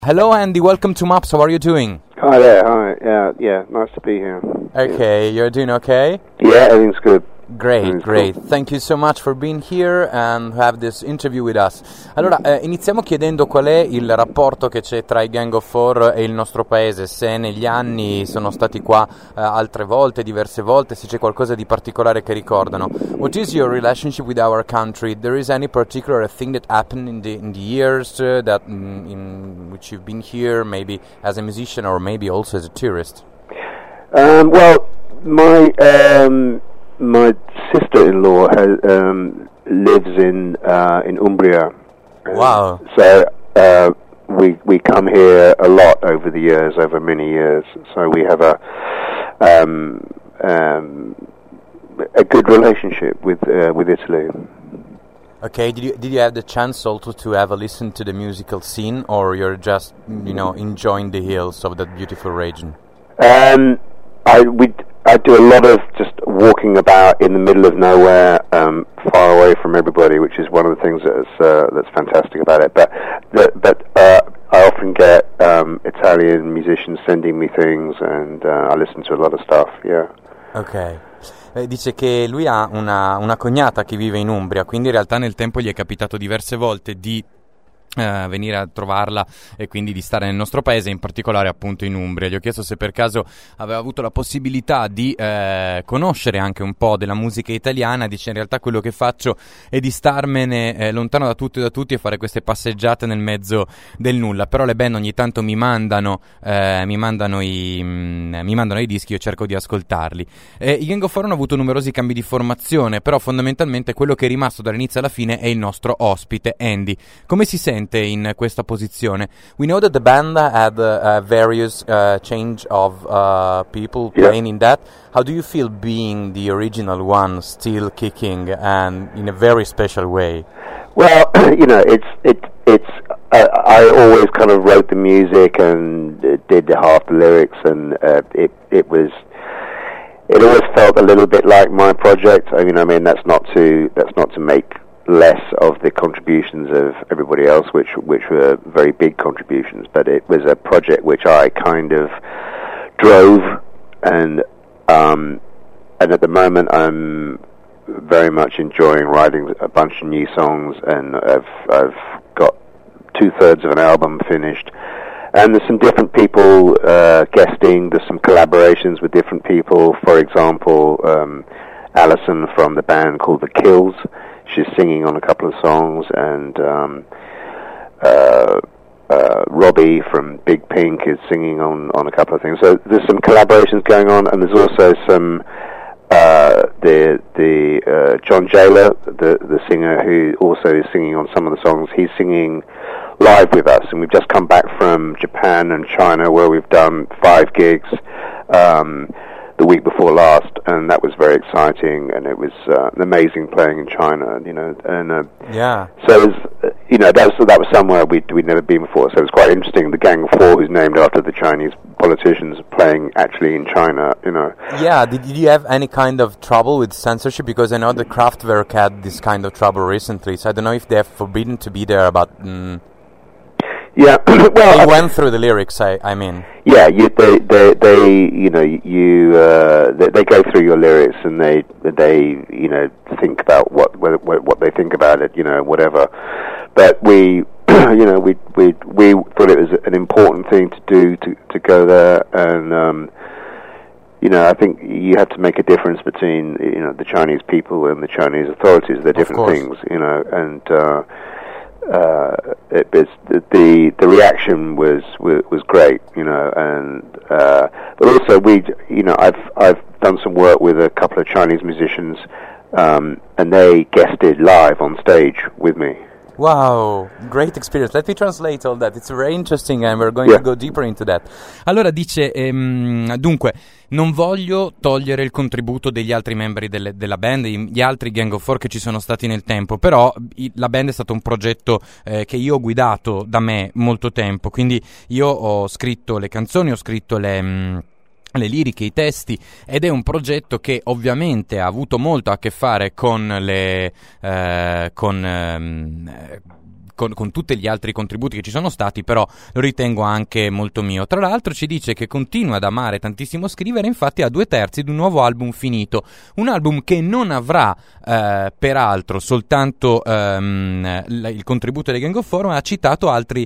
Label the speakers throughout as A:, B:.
A: Hello, Andy. Welcome to Maps. How are you doing?
B: Hi there. Hi. Yeah. Nice to be here.
A: Okay, you're doing okay?
B: Yeah, everything's good.
A: Great. Thank you so much for being here and have this interview with us. Allora, iniziamo chiedendo qual è il rapporto che c'è tra i Gang of Four e il nostro paese, se negli anni sono stati qua altre volte, diverse volte, se c'è qualcosa di particolare che ricordano. What is your relationship with our country? There is any particular thing that happened in the years that in which you've been here, maybe as a musician or maybe also as a tourist?
B: Well, my sister-in-law lives in Umbria.
A: Wow!
B: So we come here a lot over the years, over many years. So we have a good relationship with Italy.
A: Okay, did you have the chance also to have a listen to the musical scene, or you're just enjoying the hills of that beautiful region?
B: I do a lot of just walking about in the middle of nowhere, far away from everybody, which is one of the things that's fantastic about it. But I often get Italian musicians sending me things, and I listen to a lot of stuff. Yeah.
A: Ok. Dice che lui ha una cognata che vive in Umbria, quindi in realtà nel tempo gli è capitato diverse volte di venire a trovarla e quindi di stare nel nostro paese, in particolare appunto in Umbria. Gli ho chiesto se per caso aveva avuto la possibilità di conoscere anche un po' della musica italiana. Dice: in realtà quello che faccio è di starmene lontano da tutto e da tutti e fare queste passeggiate nel mezzo del nulla, però le band ogni tanto mi mandano i dischi, io cerco di ascoltarli. I Gang of Four hanno avuto numerosi cambi di formazione, però fondamentalmente quello che è rimasto dall'inizio alla fine è il nostro ospite Andy. Come si sente in questa posizione? We know that the band had various change of people playing in that. How do you feel being the original one, still kicking and in a very special way?
B: Well, it's I always kind of wrote the music and did half the lyrics, and it always felt a little bit like my project. I mean that's not to make less of the contributions of everybody else, which were very big contributions, but it was a project which I kind of drove, and at the moment I'm very much enjoying writing a bunch of new songs, and I've got 2/3 of an album finished, and there's some different people guesting. There's some collaborations with different people. For example, Alison from the band called The Kills, she's singing on a couple of songs, and Robbie from Big Pink is singing on a couple of things. So there's some collaborations going on, and there's also some the John Jailer, the singer who also is singing on some of the songs. He's singing live with us, and we've just come back from Japan and China, where we've done 5 gigs the week before last, and that was very exciting, and it was amazing playing in China, and
A: yeah.
B: So it was, that was somewhere we'd never been before, so it was quite interesting. The Gang of Four, who's named after the Chinese politicians, playing actually in China,
A: Yeah, did you have any kind of trouble with censorship? Because I know the Kraftwerk had this kind of trouble recently, so I don't know if they're forbidden to be there, but
B: yeah, well,
A: they went through the lyrics. I mean,
B: yeah, they go through your lyrics, and they think about what they think about it, whatever. But we we thought it was an important thing to do to go there, and I think you have to make a difference between the Chinese people and the Chinese authorities. They're different things, and. The reaction was great, and but also I've done some work with a couple of Chinese musicians, and they guested live on stage with me.
A: Wow, great experience. Let me translate all that. It's very interesting and we're going to go deeper into that. Allora dice, dunque, non voglio togliere il contributo degli altri membri della band, gli altri Gang of Four che ci sono stati nel tempo, però la band è stato un progetto che io ho guidato da me molto tempo, quindi io ho scritto le canzoni, ho scritto le liriche, i testi, ed è un progetto che ovviamente ha avuto molto a che fare con con tutti gli altri contributi che ci sono stati, però lo ritengo anche molto mio. Tra l'altro ci dice che continua ad amare tantissimo scrivere, infatti ha 2/3 di un nuovo album finito, un album che non avrà peraltro soltanto il contributo dei Gang of Four, ma ha citato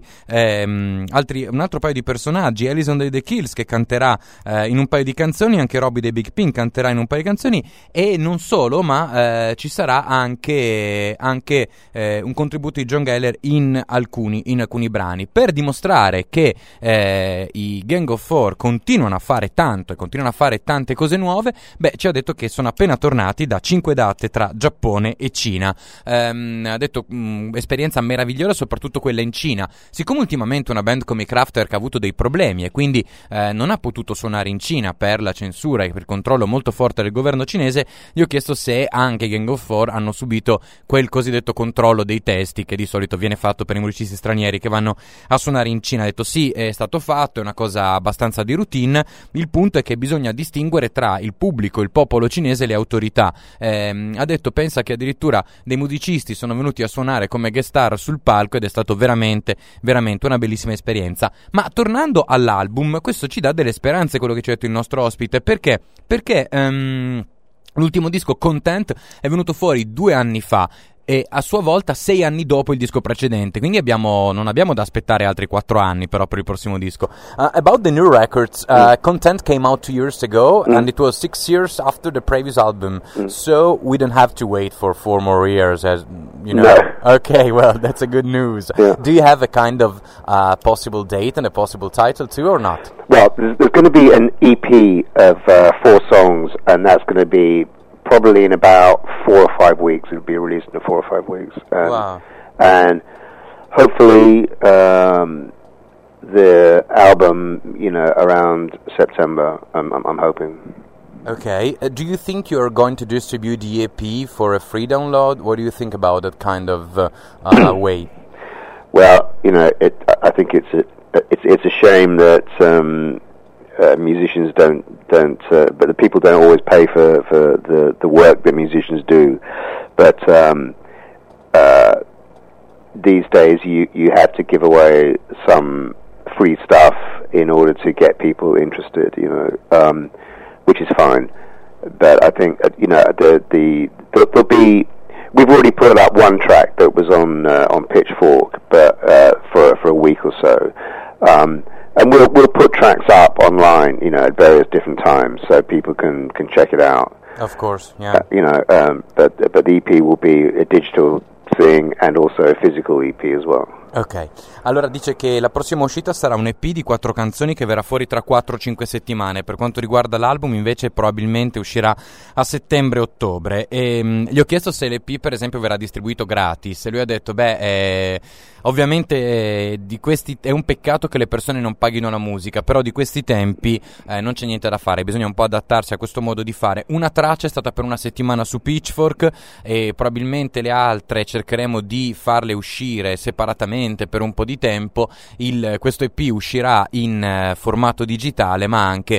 A: un altro paio di personaggi, Alison dei The Kills che canterà in un paio di canzoni, anche Robbie dei Big Pink canterà in un paio di canzoni, e non solo, ma ci sarà anche un contributo di John Geller in alcuni brani, per dimostrare che i Gang of Four continuano a fare tanto e continuano a fare tante cose nuove. Ci ha detto che sono appena tornati da 5 date tra Giappone e Cina. Ha detto esperienza meravigliosa, soprattutto quella in Cina. Siccome ultimamente una band come Kraftwerk ha avuto dei problemi e quindi non ha potuto suonare in Cina per la censura e per il controllo molto forte del governo cinese, gli ho chiesto se anche i Gang of Four hanno subito quel cosiddetto controllo dei testi che di solito viene fatto per i musicisti stranieri che vanno a suonare in Cina. Ha detto sì, è stato fatto, è una cosa abbastanza di routine. Il punto è che bisogna distinguere tra il pubblico, il popolo cinese e le autorità. Ha detto pensa che addirittura dei musicisti sono venuti a suonare come guest star sul palco ed è stato veramente una bellissima esperienza. Ma tornando all'album, questo ci dà delle speranze, quello che ci ha detto il nostro ospite, perché l'ultimo disco Content è venuto fuori 2 anni fa e a sua volta 6 anni dopo il disco precedente, quindi non abbiamo da aspettare altri 4 anni però per il prossimo disco. About the new records, Content came out 2 years ago and it was 6 years after the previous album, so we don't have to wait for 4 more years, as you know.
B: No.
A: Okay, well, that's a good news.
B: Yeah.
A: Do you have a kind of possible date and a possible title too, or not?
B: Well, there's going to be an EP of 4 songs, and that's going to be probably in about 4 or 5 weeks. It'll be released in 4 or 5 weeks.
A: Wow.
B: And hopefully the album, around September, I'm hoping.
A: Okay. Do you think you're going to distribute the EP for a free download? What do you think about that kind of way?
B: Well, I think it's a shame that musicians don't, but the people don't always pay for the work that musicians do. But these days, you have to give away some free stuff in order to get people interested, which is fine. But I think there'll be. We've already put up 1 track that was on Pitchfork, but for a week or so. And we'll put tracks up online, at various different times, so people can check it out.
A: Of course, yeah.
B: But the EP will be a digital thing and also a physical EP as well.
A: Ok, allora dice che la prossima uscita sarà un EP di 4 canzoni che verrà fuori tra 4-5 settimane. Per quanto riguarda l'album invece probabilmente uscirà a settembre-ottobre. E gli ho chiesto se l'EP per esempio verrà distribuito gratis e lui ha detto ovviamente di questi è un peccato che le persone non paghino la musica, però di questi tempi non c'è niente da fare, bisogna un po' adattarsi a questo modo di fare. Una traccia è stata per una settimana su Pitchfork e probabilmente le altre cercheremo di farle uscire separatamente per un po' di tempo. Questo EP uscirà in formato digitale ma anche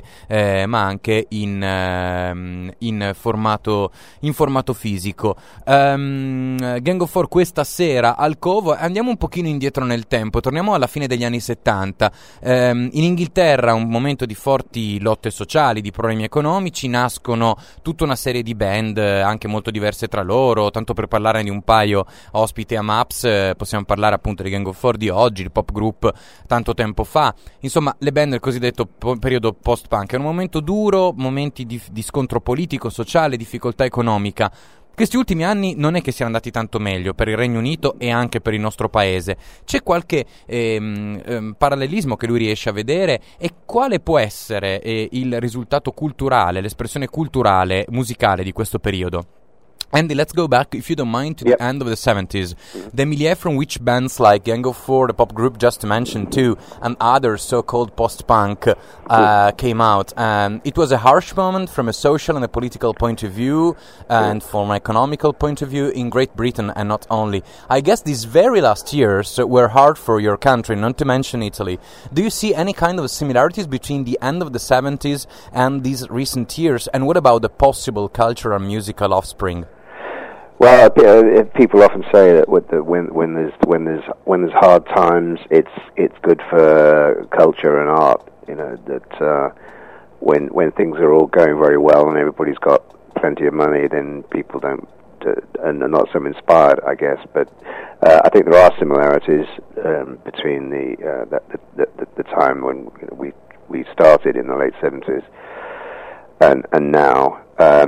A: in formato fisico. Gang of Four questa sera al Covo. Andiamo un pochino indietro nel tempo, torniamo alla fine degli anni 70. In Inghilterra, un momento di forti lotte sociali, di problemi economici, nascono tutta una serie di band anche molto diverse tra loro. Tanto per parlare di un paio ospite a Maps, possiamo parlare appunto di Gang of Four di oggi, il pop group tanto tempo fa. Insomma, le band del cosiddetto periodo post-punk. È un momento duro, momenti di scontro politico, sociale, difficoltà economica. Questi ultimi anni non è che siano andati tanto meglio per il Regno Unito e anche per il nostro paese. C'è qualche parallelismo che lui riesce a vedere, e quale può essere il risultato culturale, l'espressione culturale, musicale di questo periodo? Andy, let's go back, if you don't mind, to the end of the 70s. The milieu from which bands like Gang of Four, the pop group just mentioned too, and other so-called post-punk came out. It was a harsh moment from a social and a political point of view, and from an economical point of view in Great Britain, and not only. I guess these very last years were hard for your country, not to mention Italy. Do you see any kind of similarities between the end of the 70s and these recent years, and what about the possible cultural and musical offspring?
B: Well, people often say that when there's hard times, it's good for culture and art. You know that when things are all going very well and everybody's got plenty of money, then people don't and are not so inspired, I guess. But I think there are similarities between the time when we started in the late 70s and now.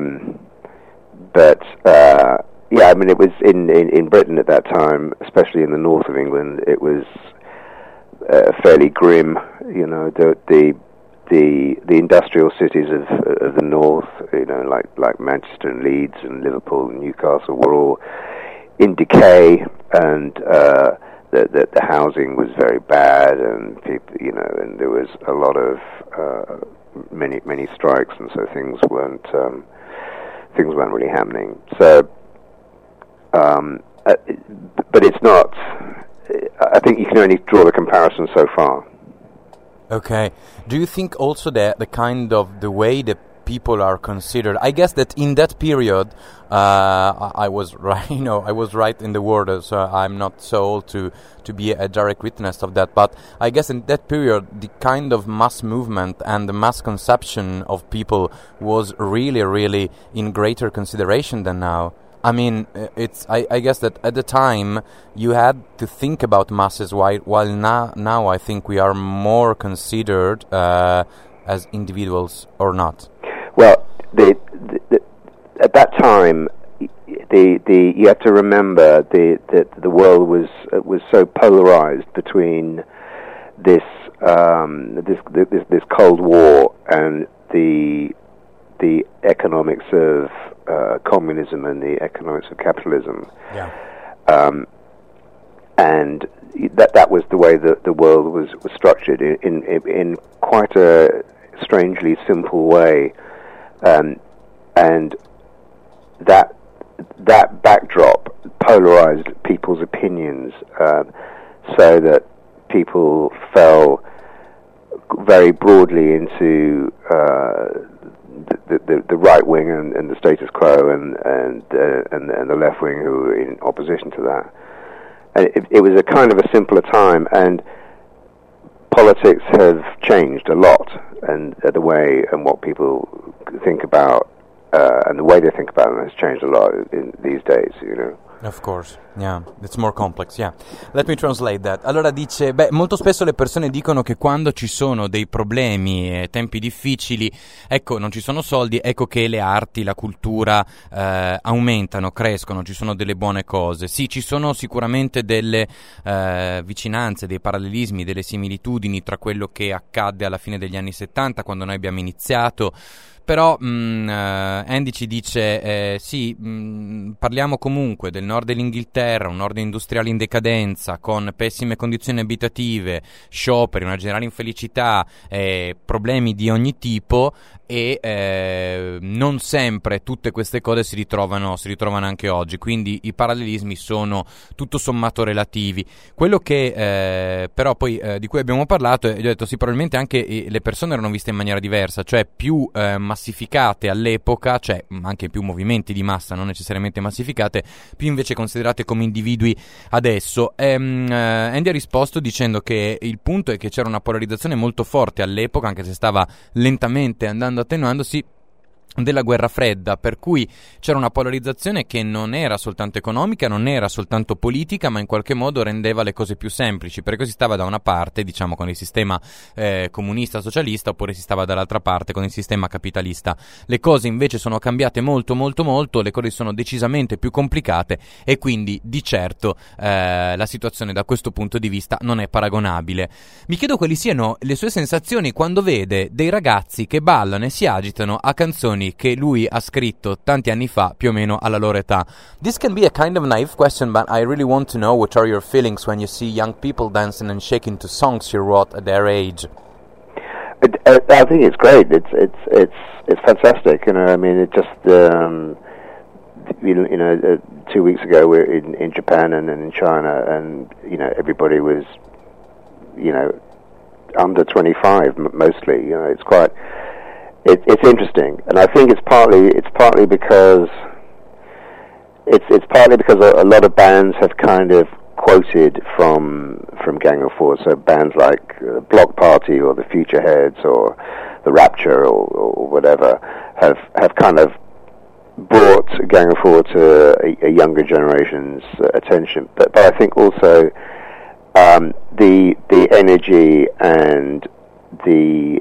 B: But yeah, I mean, it was in Britain at that time, especially in the north of England. It was fairly grim. You know, the industrial cities of the north, you know, like Manchester and Leeds and Liverpool and Newcastle, were all in decay, and the housing was very bad, and people, you know, and there was a lot of many strikes, and so things weren't really happening. So, but it's not. I think you can only draw the comparison so far.
A: Okay. Do you think also that the way that people are considered? I guess that in that period, I was right. You know, I was right in the word, so I'm not so old to be a direct witness of that. But I guess in that period, the kind of mass movement and the mass conception of people was really, really in greater consideration than now. I mean, I guess that at the time you had to think about masses, while now I think we are more considered as individuals, or not.
B: Well, at that time, you have to remember that the world was so polarized between this Cold War and the economics of communism and the economics of capitalism.
A: Yeah.
B: And that was the way that the world was structured in quite a strangely simple way, and that backdrop polarized people's opinions, so that people fell very broadly into the right wing and the status quo, and the left wing who were in opposition to that. And it was a kind of a simpler time, and politics have changed a lot, and the way and what people think about and the way they think about them has changed a lot in these days, you know.
A: Of course, yeah, it's more complex, yeah. Let me translate that. Allora dice, molto spesso le persone dicono che quando ci sono dei problemi e tempi difficili, ecco, non ci sono soldi, ecco che le arti, la cultura aumentano, crescono, ci sono delle buone cose. Sì, ci sono sicuramente delle vicinanze, dei parallelismi, delle similitudini tra quello che accadde alla fine degli anni 70, quando noi abbiamo iniziato. Però Andy ci dice, sì, parliamo comunque del nord dell'Inghilterra, un nord industriale in decadenza, con pessime condizioni abitative, scioperi, una generale infelicità, problemi di ogni tipo, e non sempre tutte queste cose si ritrovano anche oggi, quindi i parallelismi sono tutto sommato relativi. Quello che però poi di cui abbiamo parlato, e ho detto sì, probabilmente anche le persone erano viste in maniera diversa, cioè più massificate all'epoca, cioè anche più movimenti di massa, non necessariamente massificate, più invece considerate come individui adesso. Andy ha risposto dicendo che il punto è che c'era una polarizzazione molto forte all'epoca, anche se stava lentamente andando attenuandosi, della guerra fredda, per cui c'era una polarizzazione che non era soltanto economica, non era soltanto politica, ma in qualche modo rendeva le cose più semplici, perché si stava da una parte, diciamo, con il sistema comunista socialista, oppure si stava dall'altra parte con il sistema capitalista. Le cose invece sono cambiate molto, le cose sono decisamente più complicate, e quindi di certo la situazione da questo punto di vista non è paragonabile. Mi chiedo quali siano le sue sensazioni quando vede dei ragazzi che ballano e si agitano a canzoni che lui ha scritto tanti anni fa, più o meno alla loro età. This can be a kind of naive question, but I really want to know what are your feelings when you see young people dancing and shaking to songs you wrote at their age.
B: I think it's great. It's fantastic. You know, I mean, it just 2 weeks ago we were in Japan and in China, and you know, everybody was, you know, under 25 mostly. You know, it's quite. It's interesting, and I think it's partly because it's partly because a lot of bands have kind of quoted from Gang of Four, so bands like Block Party or the Future Heads or the Rapture or whatever have kind of brought Gang of Four to a younger generation's attention. But I think also the energy and the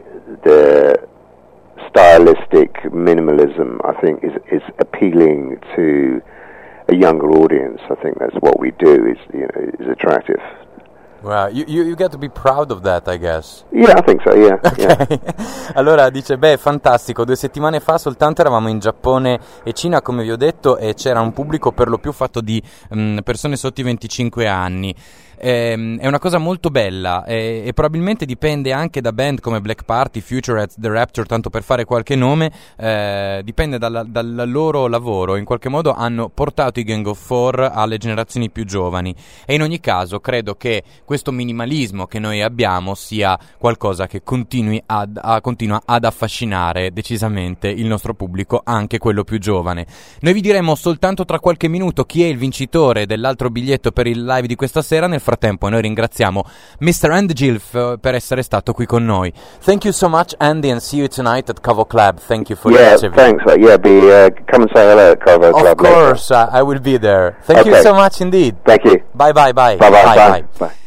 B: stylistic minimalism, I think, is appealing to a younger audience. I think that's what we do is attractive.
A: Wow, you get to be proud of that, I guess.
B: Yeah, I think so, yeah.
A: Okay. Yeah. Allora dice, fantastico, 2 settimane fa soltanto eravamo in Giappone e Cina, come vi ho detto, e c'era un pubblico per lo più fatto di persone sotto i 25 anni. È una cosa molto bella e probabilmente dipende anche da band come Black Party, Futureheads, The Rapture, tanto per fare qualche nome, dipende dal loro lavoro. In qualche modo hanno portato i Gang of Four alle generazioni più giovani e in ogni caso credo che questo minimalismo che noi abbiamo sia qualcosa che continua ad affascinare decisamente il nostro pubblico, anche quello più giovane. Noi vi diremo soltanto tra qualche minuto chi è il vincitore dell'altro biglietto per il live di questa sera. Nel frattempo noi ringraziamo Mr. Andy Gilf per essere stato qui con noi. Thank you so much, Andy, and see you tonight at Cavo Club. Thank you for the interview.
B: Thanks. Come and say hello at Cavo Club.
A: Of course, I will be there. Thank you so much indeed.
B: Thank you.
A: Bye.
B: Bye.